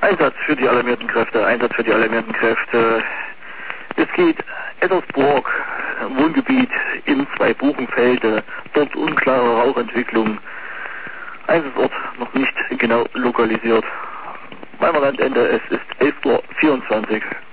Einsatz für die alarmierten Kräfte, Einsatz für die alarmierten Kräfte. Es geht Ettersburg, Wohngebiet in Zweibuchenfelde, dort unklare Rauchentwicklung. Einsatzort noch nicht genau lokalisiert. Weimar Landende, es ist 11:24 Uhr.